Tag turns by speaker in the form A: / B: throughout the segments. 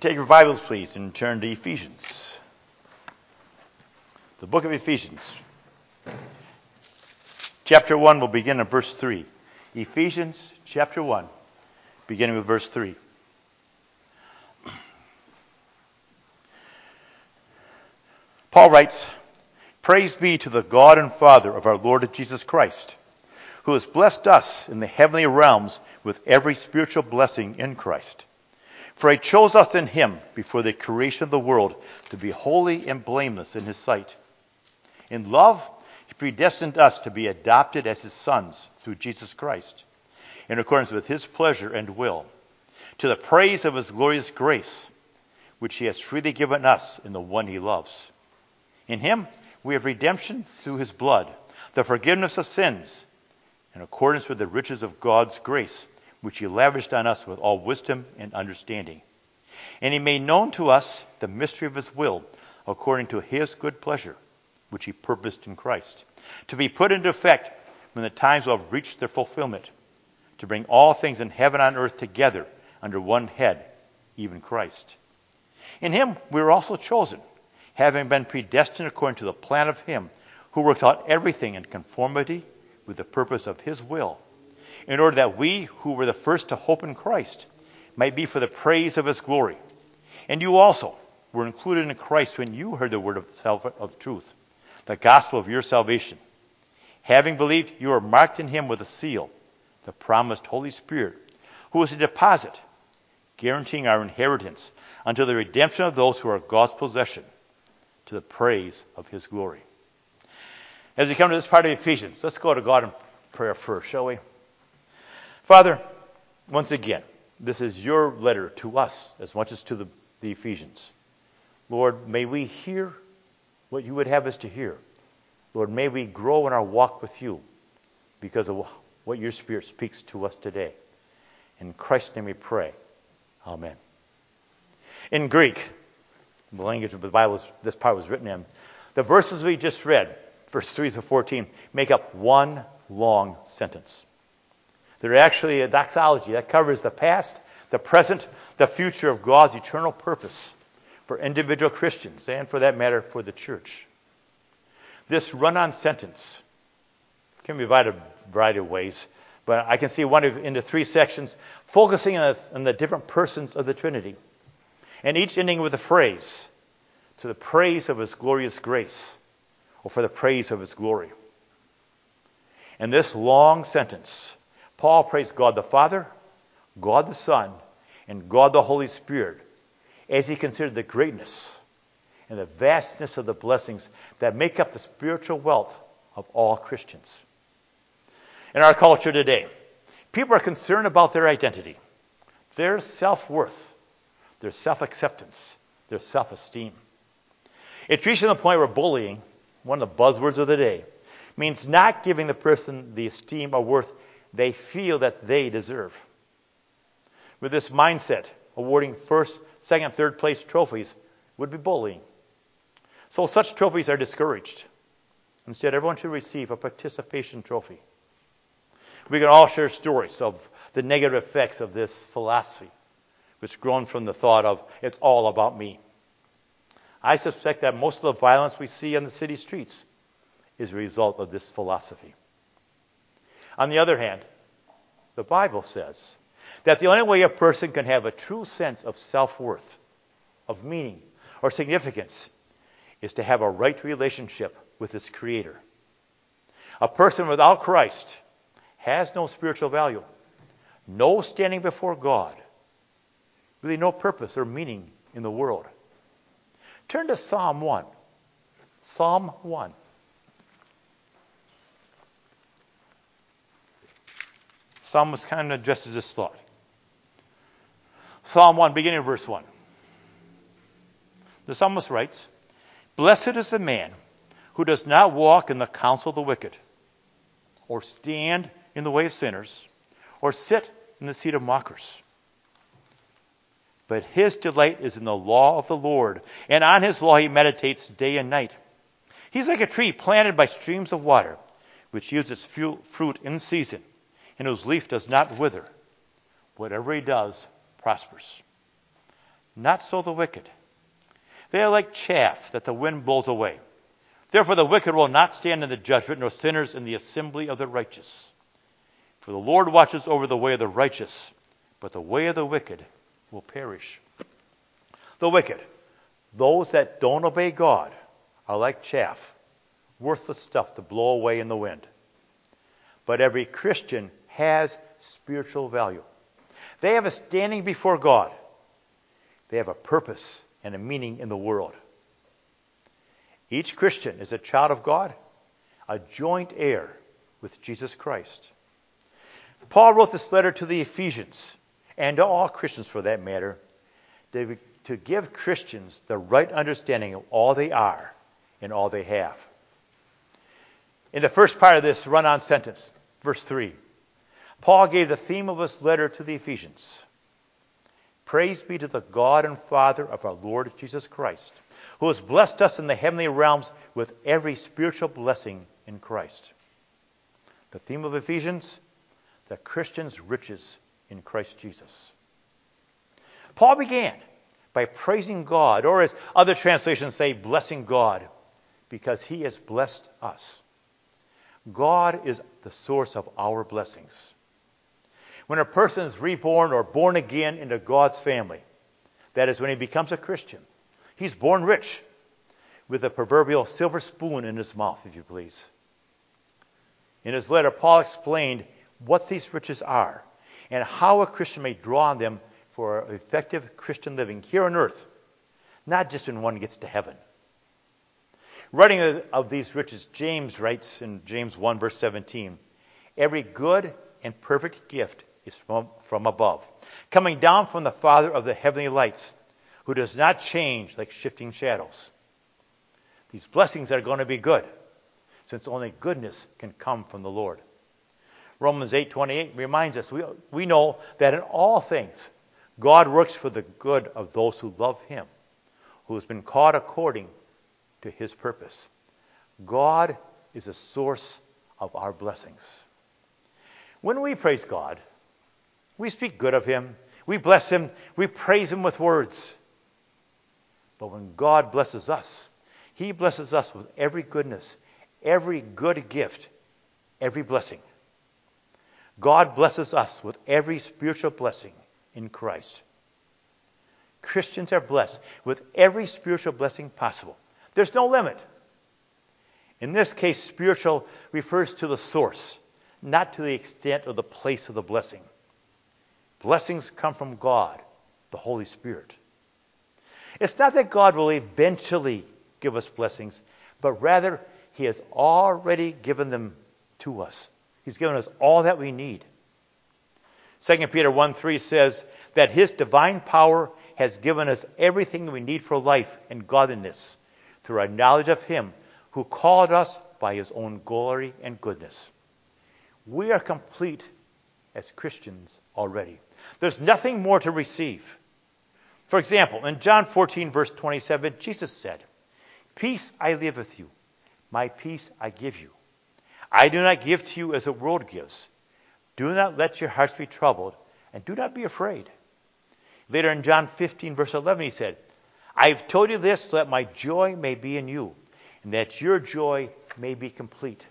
A: take your Bibles, please, and turn to Ephesians. The book of Ephesians. Chapter 1 will begin at verse 3. Ephesians chapter 1, beginning with verse 3. Paul writes, "Praise be to the God and Father of our Lord Jesus Christ, who has blessed us in the heavenly realms with every spiritual blessing in Christ. For he chose us in him before the creation of the world to be holy and blameless in his sight. In love, he predestined us to be adopted as his sons through Jesus Christ, in accordance with his pleasure and will, to the praise of his glorious grace, which he has freely given us in the one he loves. In him we have redemption through his blood, the forgiveness of sins, in accordance with the riches of God's grace, which he lavished on us with all wisdom and understanding. And he made known to us the mystery of his will, according to his good pleasure, which he purposed in Christ, to be put into effect when the times will have reached their fulfillment, to bring all things in heaven and on earth together under one head, even Christ. In him we were also chosen, having been predestined according to the plan of him who works out everything in conformity with the purpose of his will, in order that we who were the first to hope in Christ might be for the praise of his glory. And you also were included in Christ when you heard the word of truth, the gospel of your salvation. Having believed, you are marked in him with a seal, the promised Holy Spirit, who is a deposit, guaranteeing our inheritance until the redemption of those who are God's possession, to the praise of his glory." As we come to this part of Ephesians, let's go to God in prayer first, shall we? Father, once again, this is your letter to us as much as to the Ephesians. Lord, may we hear what you would have us to hear. Lord, may we grow in our walk with you because of what your Spirit speaks to us today. In Christ's name we pray. Amen. In Greek, the language of the Bible this part was written in, the verses we just read, verse 3 to 14, make up one long sentence. They're actually a doxology that covers the past, the present, the future of God's eternal purpose for individual Christians and, for that matter, for the church. This run-on sentence can be divided a variety of ways, but I can see one into three sections focusing on the different persons of the Trinity, and each ending with a phrase, "to the praise of his glorious grace," or "for the praise of his glory." In this long sentence, Paul praised God the Father, God the Son, and God the Holy Spirit as he considered the greatness and the vastness of the blessings that make up the spiritual wealth of all Christians. In our culture today, people are concerned about their identity, their self-worth, their self-acceptance, their self-esteem. It's reaching the point where bullying, one of the buzzwords of the day, means not giving the person the esteem or worth they feel that they deserve. With this mindset, awarding first, second, third place trophies would be bullying. So such trophies are discouraged. Instead, everyone should receive a participation trophy. We can all share stories of the negative effects of this philosophy, which has grown from the thought of, it's all about me. I suspect that most of the violence we see on the city streets is a result of this philosophy. On the other hand, the Bible says that the only way a person can have a true sense of self-worth, of meaning, or significance is to have a right relationship with his Creator. A person without Christ has no spiritual value, no standing before God, really no purpose or meaning in the world. Turn to Psalm 1. Psalm 1. Psalmist kind of addresses this thought. Psalm 1, beginning of verse 1. The psalmist writes, "Blessed is the man who does not walk in the counsel of the wicked, or stand in the way of sinners, or sit in the seat of mockers. But his delight is in the law of the Lord, and on his law he meditates day and night. He's like a tree planted by streams of water, which yields its fruit in season, and whose leaf does not wither. Whatever he does prospers." Not so the wicked. They are like chaff that the wind blows away. Therefore the wicked will not stand in the judgment, nor sinners in the assembly of the righteous. For the Lord watches over the way of the righteous, but the way of the wicked will perish. The wicked, those that don't obey God, are like chaff, worthless stuff to blow away in the wind. But every Christian has spiritual value. They have a standing before God. They have a purpose and a meaning in the world. Each Christian is a child of God, a joint heir with Jesus Christ. Paul wrote this letter to the Ephesians, and to all Christians for that matter, to give Christians the right understanding of all they are and all they have. In the first part of this run-on sentence, verse 3, Paul gave the theme of his letter to the Ephesians. Praise be to the God and Father of our Lord Jesus Christ, who has blessed us in the heavenly realms with every spiritual blessing in Christ. The theme of Ephesians, the Christian's riches in Christ Jesus. Paul began by praising God, or as other translations say, blessing God, because he has blessed us. God is the source of our blessings. When a person is reborn or born again into God's family, that is when he becomes a Christian, he's born rich, with a proverbial silver spoon in his mouth, if you please. In his letter, Paul explained what these riches are and how a Christian may draw on them for effective Christian living here on earth, not just when one gets to heaven. Writing of these riches, James writes in James 1, verse 17, every good and perfect gift is from above, coming down from the Father of the heavenly lights, who does not change like shifting shadows. These blessings are going to be good, since only goodness can come from the Lord. Romans 8:28 reminds us, we know that in all things, God works for the good of those who love him, who has been called according to his purpose. God is a source of our blessings. When we praise God, we speak good of him, we bless him, we praise him with words. But when God blesses us, he blesses us with every goodness, every good gift, every blessing. God blesses us with every spiritual blessing in Christ. Christians are blessed with every spiritual blessing possible. There's no limit. In this case, spiritual refers to the source, not to the extent or the place of the blessing. Blessings come from God, the Holy Spirit. It's not that God will eventually give us blessings, but rather he has already given them to us. He's given us all that we need. 2 Peter 1:3 says that his divine power has given us everything we need for life and godliness through our knowledge of him who called us by his own glory and goodness. We are complete as Christians already. There's nothing more to receive. For example, in John 14, verse 27, Jesus said, peace I leave with you, my peace I give you. I do not give to you as the world gives. Do not let your hearts be troubled, and do not be afraid. Later in John 15, verse 11, he said, I have told you this so that my joy may be in you, and that your joy may be complete.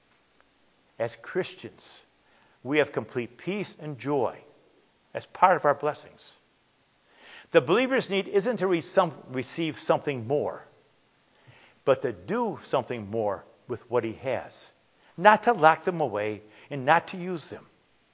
A: As Christians, we have complete peace and joy as part of our blessings. The believer's need isn't to receive something more, but to do something more with what he has. Not to lock them away and not to use them.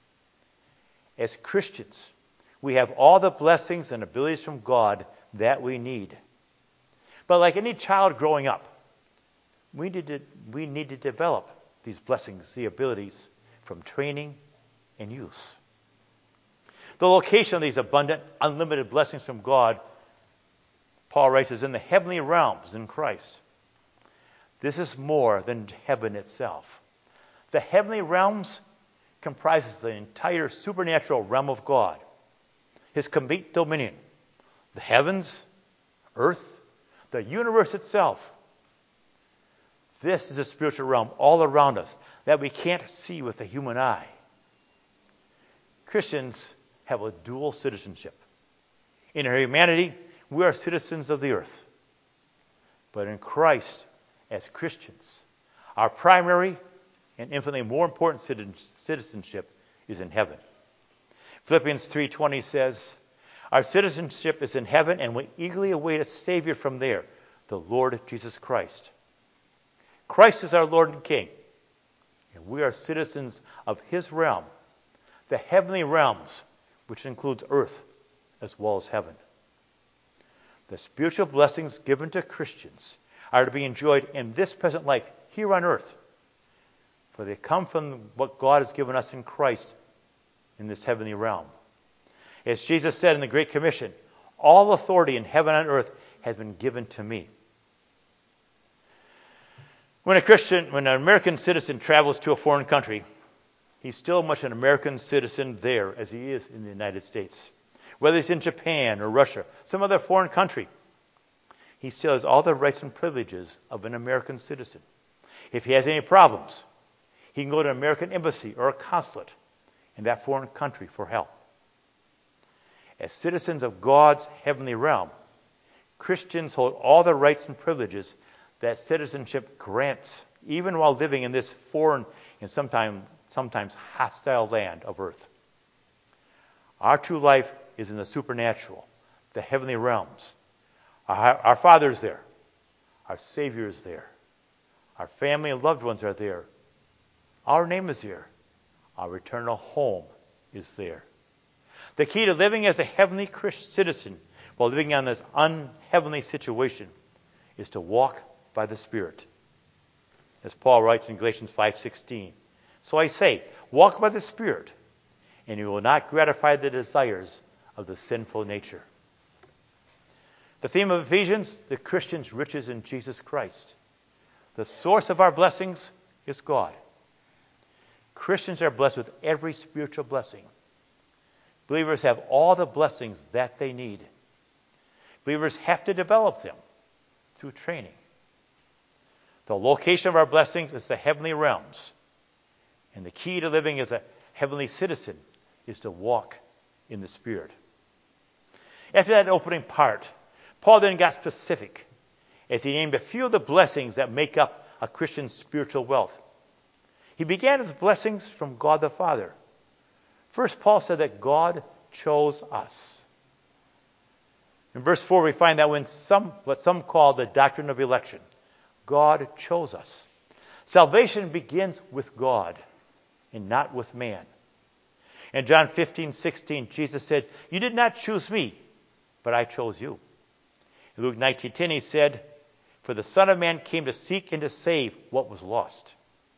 A: As Christians, we have all the blessings and abilities from God that we need. But like any child growing up, we need to develop these blessings, the abilities, from training and use. The location of these abundant, unlimited blessings from God, Paul writes, is in the heavenly realms in Christ. This is more than heaven itself. The heavenly realms comprises the entire supernatural realm of God, his complete dominion, the heavens, earth, the universe itself. This is a spiritual realm all around us that we can't see with the human eye. Christians have a dual citizenship. In our humanity, we are citizens of the earth. But in Christ, as Christians, our primary and infinitely more important citizenship is in heaven. Philippians 3:20 says, our citizenship is in heaven, and we eagerly await a Savior from there, the Lord Jesus Christ. Christ is our Lord and King, and we are citizens of His realm, the heavenly realms, which includes earth as well as heaven. The spiritual blessings given to Christians are to be enjoyed in this present life here on earth, for they come from what God has given us in Christ in this heavenly realm. As Jesus said in the Great Commission, all authority in heaven and earth has been given to me. When an American citizen travels to a foreign country, he's still much an American citizen there as he is in the United States. Whether he's in Japan or Russia, some other foreign country, he still has all the rights and privileges of an American citizen. If he has any problems, he can go to an American embassy or a consulate in that foreign country for help. As citizens of God's heavenly realm, Christians hold all the rights and privileges that citizenship grants, even while living in this foreign and sometimes hostile land of earth. Our true life is in the supernatural, the heavenly realms. Our Father is there. Our Savior is there. Our family and loved ones are there. Our name is there. Our eternal home is there. The key to living as a heavenly Christian citizen while living in this unheavenly situation is to walk by the Spirit. As Paul writes in Galatians 5:16, so I say, walk by the Spirit, and you will not gratify the desires of the sinful nature. The theme of Ephesians, the Christian's riches in Jesus Christ. The source of our blessings is God. Christians are blessed with every spiritual blessing. Believers have all the blessings that they need. Believers have to develop them through training. The location of our blessings is the heavenly realms. And the key to living as a heavenly citizen is to walk in the Spirit. After that opening part, Paul then got specific as he named a few of the blessings that make up a Christian's spiritual wealth. He began with blessings from God the Father. First, Paul said that God chose us. In verse 4, we find that what some call the doctrine of election. God chose us. Salvation begins with God and not with man. In John 15:16, Jesus said, you did not choose me, but I chose you. In Luke 19:10, he said, for the Son of Man came to seek and to save what was lost.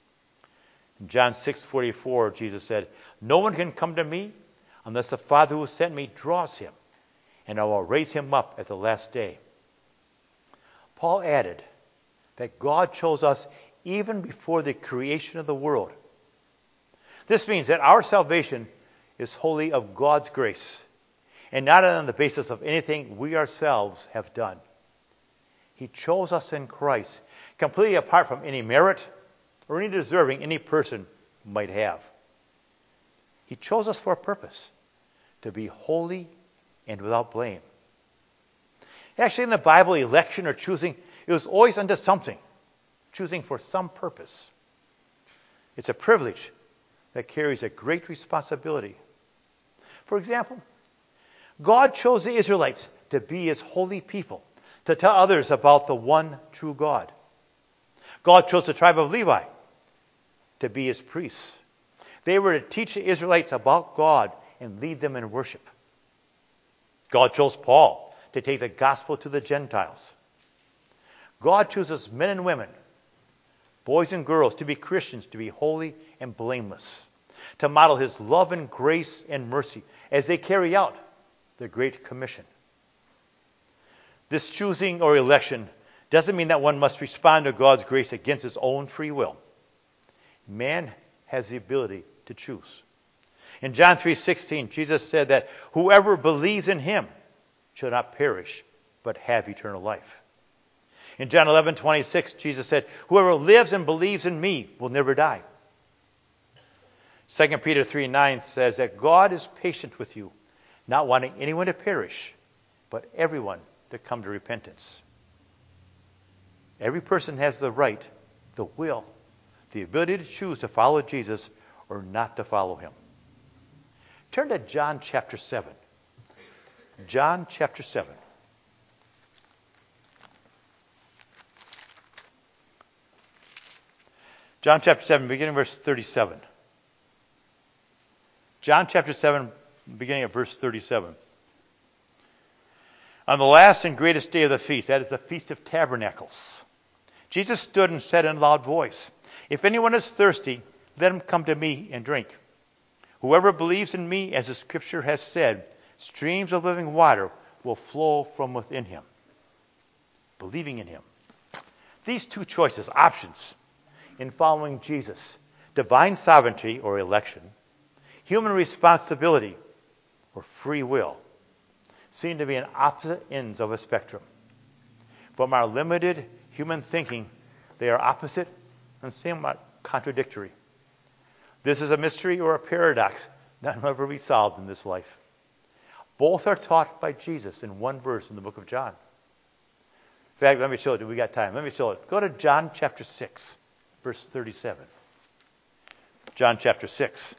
A: In John 6:44, Jesus said, no one can come to me unless the Father who sent me draws him, and I will raise him up at the last day. Paul added that God chose us even before the creation of the world. This means that our salvation is wholly of God's grace and not on the basis of anything we ourselves have done. He chose us in Christ, completely apart from any merit or any deserving any person might have. He chose us for a purpose, to be holy and without blame. Actually, in the Bible, election or choosing, it was always unto something, choosing for some purpose. It's a privilege that carries a great responsibility. For example, God chose the Israelites to be His holy people, to tell others about the one true God. God chose the tribe of Levi to be His priests. They were to teach the Israelites about God and lead them in worship. God chose Paul to take the gospel to the Gentiles. God chooses men and women, boys and girls, to be Christians, to be holy and blameless, to model His love and grace and mercy as they carry out the Great Commission. This choosing or election doesn't mean that one must respond to God's grace against his own free will. Man has the ability to choose. In John 3:16, Jesus said that whoever believes in Him shall not perish, but have eternal life. In John 11:26, Jesus said, whoever lives and believes in me will never die. 2 Peter 3:9 says that God is patient with you, not wanting anyone to perish, but everyone to come to repentance. Every person has the right, the will, the ability to choose to follow Jesus or not to follow him. Turn to John chapter 7. John chapter 7. John chapter 7, beginning verse 37. John chapter 7, beginning at verse 37. On the last and greatest day of the feast, that is the Feast of Tabernacles, Jesus stood and said in a loud voice, "If anyone is thirsty, let him come to me and drink. Whoever believes in me, as the Scripture has said, streams of living water will flow from within him." Believing in him. These two choices, options, in following Jesus: divine sovereignty or election, human responsibility or free will, seem to be on opposite ends of a spectrum. From our limited human thinking, they are opposite and somewhat contradictory. This is a mystery or a paradox that will never be solved in this life. Both are taught by Jesus in one verse in the book of John. In fact, let me show it. We got time. Let me show it. Go to John chapter 6, verse 37. John chapter 6.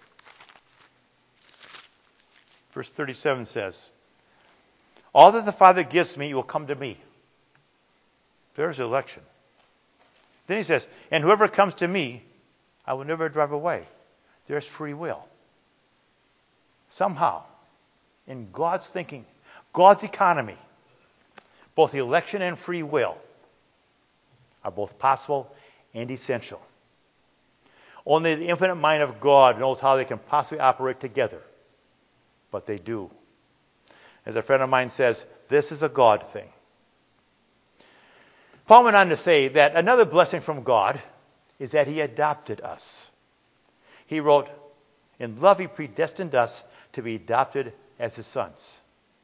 A: Verse 37 says, "All that the Father gives me will come to me." There's election. Then he says, "And whoever comes to me, I will never drive away." There's free will. Somehow, in God's thinking, God's economy, both election and free will are both possible and essential. Only the infinite mind of God knows how they can possibly operate together, but they do. As a friend of mine says, this is a God thing. Paul went on to say that another blessing from God is that he adopted us. He wrote, "In love he predestined us to be adopted as his sons."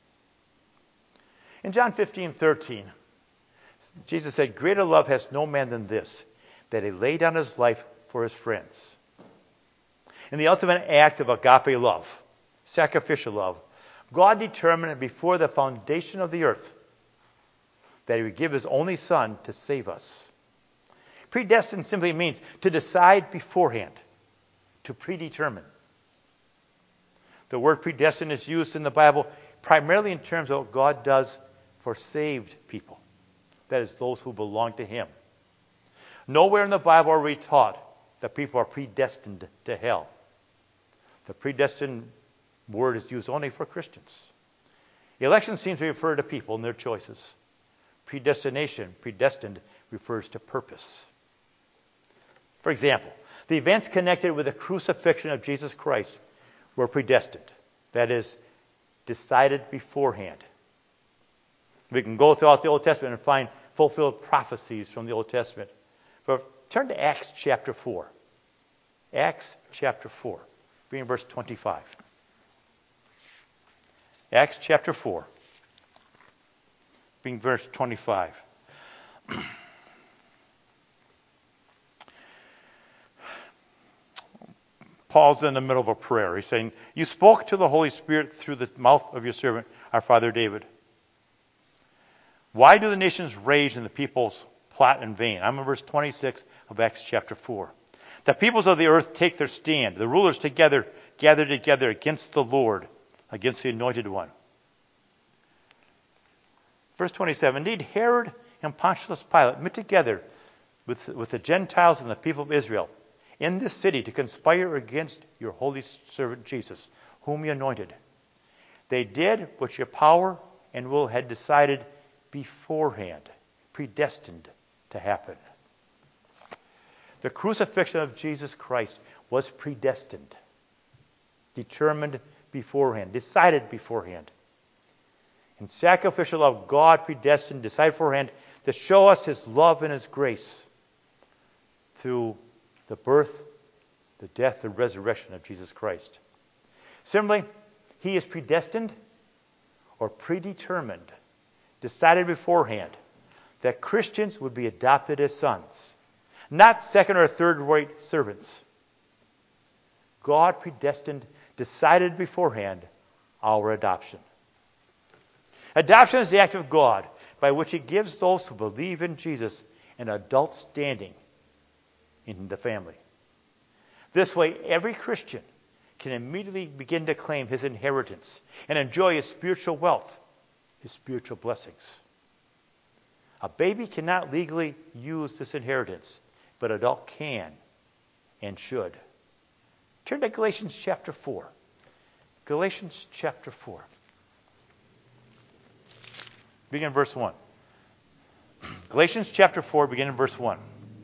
A: In John 15:13, Jesus said, "Greater love has no man than this, that he laid down his life for his friends." In the ultimate act of agape love, sacrificial love, God determined before the foundation of the earth that he would give his only Son to save us. Predestined simply means to decide beforehand, to predetermine. The word predestined is used in the Bible primarily in terms of what God does for saved people. That is, those who belong to him. Nowhere in the Bible are we taught that people are predestined to hell. The predestined word is used only for Christians. Election seems to refer to people and their choices. Predestination, predestined, refers to purpose. For example, the events connected with the crucifixion of Jesus Christ were predestined. That is, decided beforehand. We can go throughout the Old Testament and find fulfilled prophecies from the Old Testament. But turn to Acts chapter 4. Acts chapter 4, reading verse 25. Acts chapter 4, being verse 25. Paul's in the middle of a prayer. He's saying, "You spoke to the Holy Spirit through the mouth of your servant, our father David. Why do the nations rage and the peoples plot in vain?" I'm in verse 26 of Acts chapter 4. "The peoples of the earth take their stand. The rulers gather together against the Lord, against the Anointed One." Verse 27, "Indeed, Herod and Pontius Pilate met together with the Gentiles and the people of Israel in this city to conspire against your holy servant Jesus, whom you anointed. They did what your power and will had decided beforehand, predestined to happen." The crucifixion of Jesus Christ was predestined, determined beforehand, decided beforehand. In sacrificial love, God predestined, decided beforehand to show us his love and his grace through the birth, the death, the resurrection of Jesus Christ. Similarly, he is predestined or predetermined, decided beforehand, that Christians would be adopted as sons, not second or third-rate servants. God predestined, decided beforehand our adoption. Adoption is the act of God by which he gives those who believe in Jesus an adult standing in the family. This way, every Christian can immediately begin to claim his inheritance and enjoy his spiritual wealth, his spiritual blessings. A baby cannot legally use this inheritance, but an adult can and should. Turn to Galatians chapter 4. Galatians chapter 4. Begin in verse 1. Galatians chapter 4, begin in verse 1.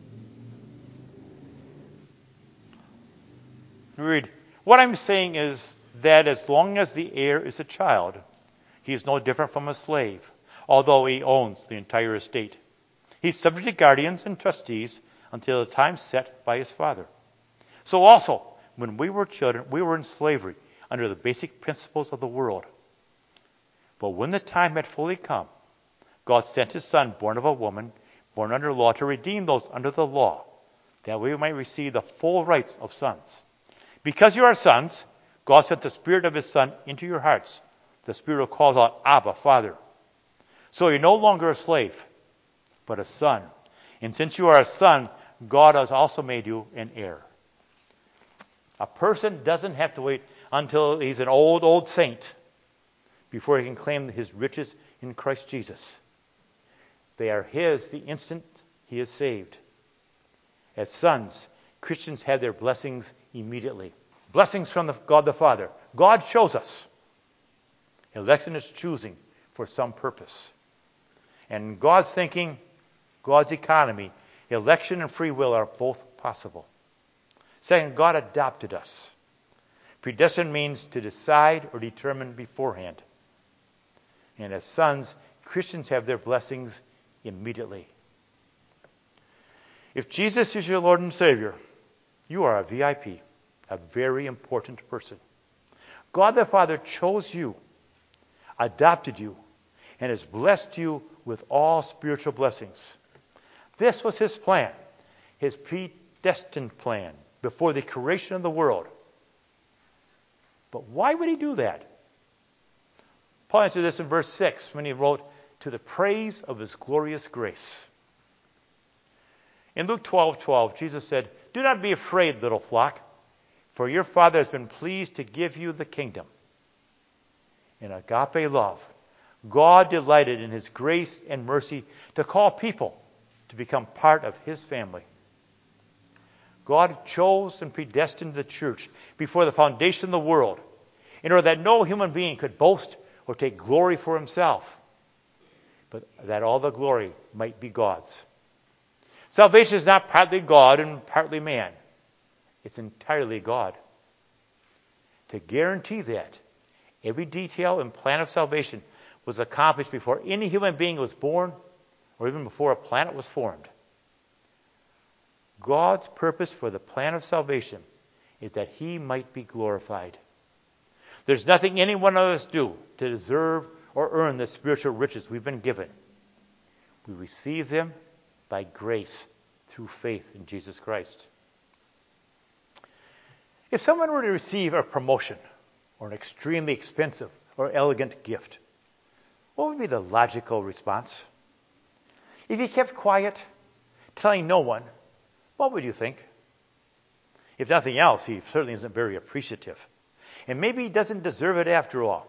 A: We read, "What I'm saying is that as long as the heir is a child, he is no different from a slave, although he owns the entire estate. He's subject to guardians and trustees until the time set by his father. So also, when we were children, we were in slavery under the basic principles of the world. But when the time had fully come, God sent his Son, born of a woman, born under law, to redeem those under the law, that we might receive the full rights of sons. Because you are sons, God sent the Spirit of his Son into your hearts. The Spirit who calls out, Abba, Father. So you're no longer a slave, but a son. And since you are a son, God has also made you an heir." A person doesn't have to wait until he's an old saint before he can claim his riches in Christ Jesus. They are his the instant he is saved. As sons, Christians have their blessings immediately. Blessings from God the Father. God chose us. Election is choosing for some purpose. And God's thinking, God's economy, election and free will are both possible. Second, God adopted us. Predestined means to decide or determine beforehand. And as sons, Christians have their blessings immediately. If Jesus is your Lord and Savior, you are a VIP, a very important person. God the Father chose you, adopted you, and has blessed you with all spiritual blessings. This was his plan, his predestined plan, before the creation of the world. But why would he do that? Paul answered this in verse 6 when he wrote, "To the praise of his glorious grace." In Luke 12:12, Jesus said, "Do not be afraid, little flock, for your Father has been pleased to give you the kingdom." In agape love, God delighted in his grace and mercy to call people to become part of his family. God chose and predestined the church before the foundation of the world in order that no human being could boast or take glory for himself, but that all the glory might be God's. Salvation is not partly God and partly man. It's entirely God. To guarantee that, every detail and plan of salvation was accomplished before any human being was born or even before a planet was formed. God's purpose for the plan of salvation is that he might be glorified. There's nothing any one of us do to deserve or earn the spiritual riches we've been given. We receive them by grace through faith in Jesus Christ. If someone were to receive a promotion or an extremely expensive or elegant gift, what would be the logical response? If he kept quiet, telling no one, what would you think? If nothing else, he certainly isn't very appreciative. And maybe he doesn't deserve it after all.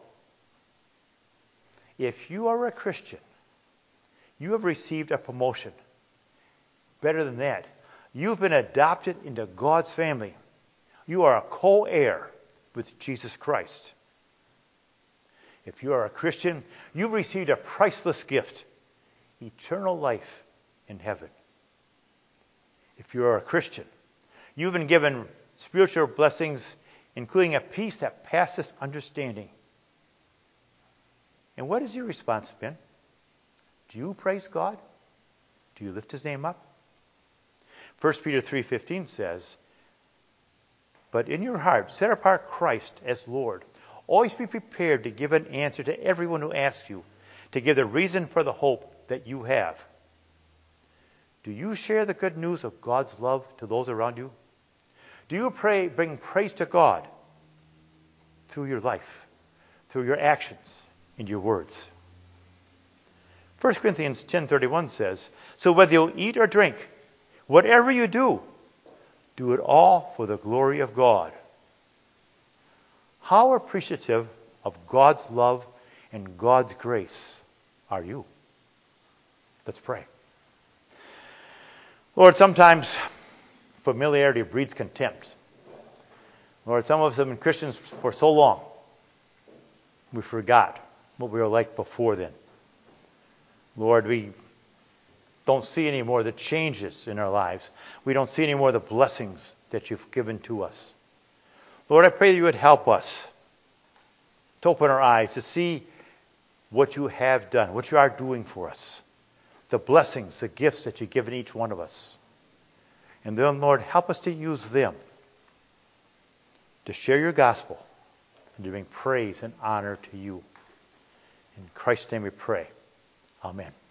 A: If you are a Christian, you have received a promotion. Better than that, you've been adopted into God's family. You are a co-heir with Jesus Christ. If you are a Christian, you've received a priceless gift, eternal life in heaven. If you are a Christian, you've been given spiritual blessings, including a peace that passes understanding. And what has your response been? Do you praise God? Do you lift his name up? 1 Peter 3:15 says, "But in your heart, set apart Christ as Lord. Always be prepared to give an answer to everyone who asks you, to give the reason for the hope that you have." Do you share the good news of God's love to those around you? Do you bring praise to God through your life, through your actions and your words? 1 Corinthians 10:31 says, "So whether you eat or drink, whatever you do, do it all for the glory of God." How appreciative of God's love and God's grace are you? Let's pray. Lord, sometimes familiarity breeds contempt. Lord, some of us have been Christians for so long, we forgot what we were like before then. Lord, we don't see any more the changes in our lives. We don't see any more the blessings that you've given to us. Lord, I pray that you would help us to open our eyes to see what you have done, what you are doing for us, the blessings, the gifts that you've given each one of us. And then, Lord, help us to use them to share your gospel and to bring praise and honor to you. In Christ's name we pray. Amen.